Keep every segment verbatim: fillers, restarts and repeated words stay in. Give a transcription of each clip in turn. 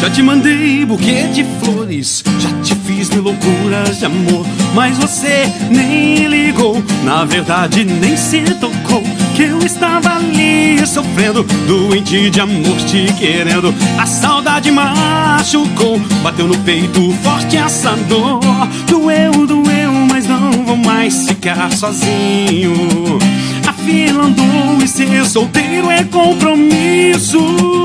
Já te mandei buquê de flores, já te fiz mil loucuras de amor, mas você nem ligou, na verdade nem se tocou que eu estava ali sofrendo, doente de amor te querendo. A saudade machucou, bateu no peito forte essa dor. Doeu, doeu, mas não vou mais ficar sozinho. A fila andou e ser solteiro é compromisso.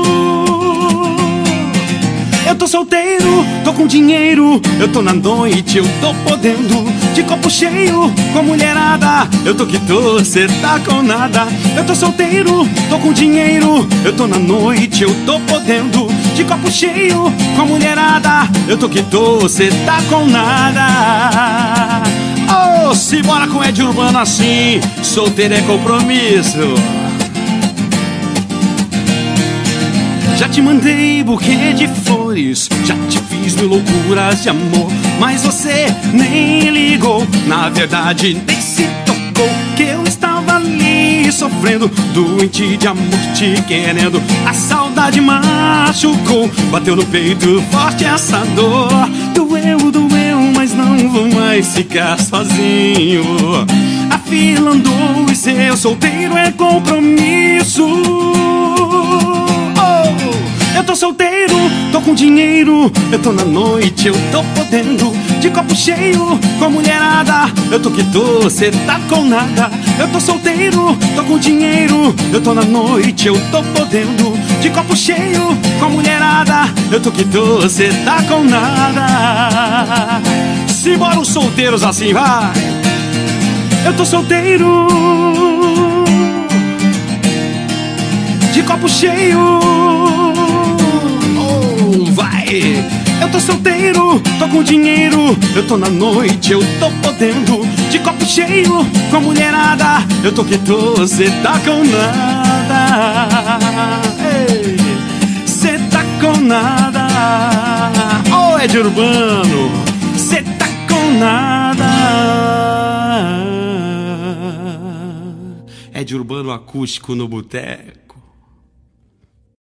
Eu tô solteiro, tô com dinheiro, eu tô na noite, eu tô podendo. De copo cheio, com a mulherada, eu tô que tô, cê tá com nada. Eu tô solteiro, tô com dinheiro, eu tô na noite, eu tô podendo. De copo cheio, com a mulherada, eu tô que tô, cê tá com nada. Oh, se bora com Ed Urbano assim, solteiro é compromisso. Já te mandei buquê de flores, já te fiz mil loucuras de amor, mas você nem ligou, na verdade nem se tocou que eu estava ali sofrendo, doente de amor te querendo. A saudade machucou, bateu no peito forte essa dor. Doeu, doeu, mas não vou mais ficar sozinho. A fila andou e ser solteiro é compromisso. Eu tô solteiro, tô com dinheiro, eu tô na noite, eu tô podendo. De copo cheio, com a mulherada, eu tô que tô, cê tá com nada. Eu tô solteiro, tô com dinheiro, eu tô na noite, eu tô podendo. De copo cheio, com a mulherada, eu tô que tô, cê tá com nada. Simbora os solteiros assim, vai! Eu tô solteiro, de copo cheio. Vai! Eu tô solteiro, tô com dinheiro, eu tô na noite, eu tô podendo. De copo cheio, com a mulherada, eu tô que tô, cê tá com nada. Ei, cê tá com nada. Oh, Ed Urbano, cê tá com nada. Ed Urbano acústico no boteco.